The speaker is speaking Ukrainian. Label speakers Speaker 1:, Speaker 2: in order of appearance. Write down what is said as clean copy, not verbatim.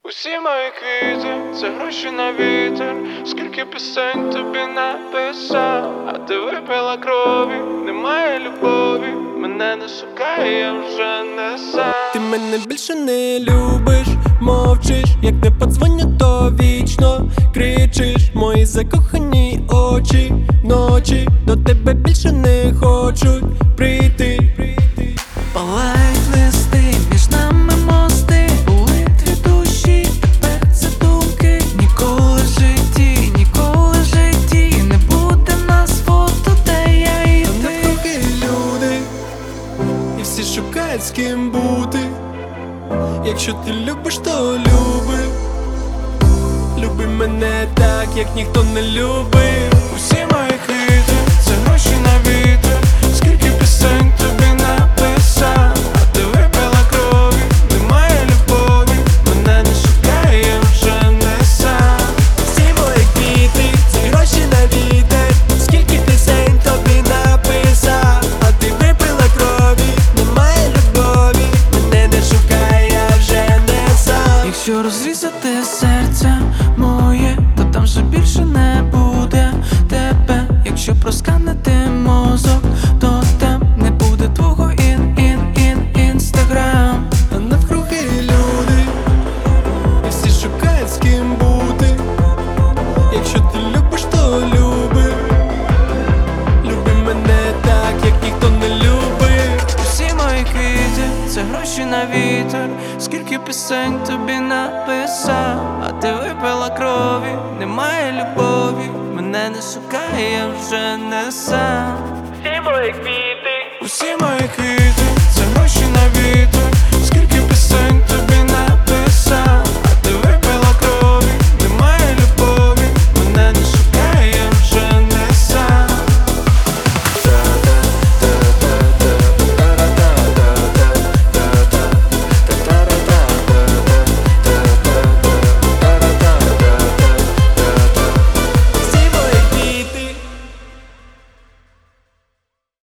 Speaker 1: Усі мої квіти – це гроші на вітер. Скільки пісень тобі написав, а ти випила крові, немає любові. Мене не шукає, я вже не сам.
Speaker 2: Ти мене більше не любиш, мовчиш, як не подзвоню, то вічно кричиш. Мої закохані очі вночі до тебе більше не хочуть прийти.
Speaker 3: Палають листи, між нами мости, були дві душі, тепер це думки. Ніколи в житті не буде нас фото, де я і ти.
Speaker 2: Навкруги люди, і всі шукають з ким бути. Якщо ти любиш, то люби мене так, як ніхто не любив.
Speaker 1: Усі мої квіти – це гроші на вітер. Скільки пісень тобі написав, а ти випила крові, немає любові. Мене не шукає, я вже не сам.
Speaker 2: Всі мої квіти – це гроші на вітер. Скільки пісень тобі написав, а ти випила крові, немає любові. Мене не шукає, я вже не сам.
Speaker 3: Якщо розрізати серце моє, то там вже більше не буде тебе. Якщо просканити мозок, то там не буде твого інстаграм.
Speaker 2: А навкруги люди, і всі шукають з ким бути. Якщо ти любиш, то люби мене так, як ніхто не любив.
Speaker 3: Усі мої квіти – це гроші на вітер. Скільки пісень тобі написав, а ти випила крові, немає любові. Мене не шукає, я вже не сам.
Speaker 1: Усі мої квіти – це гроші на вітер.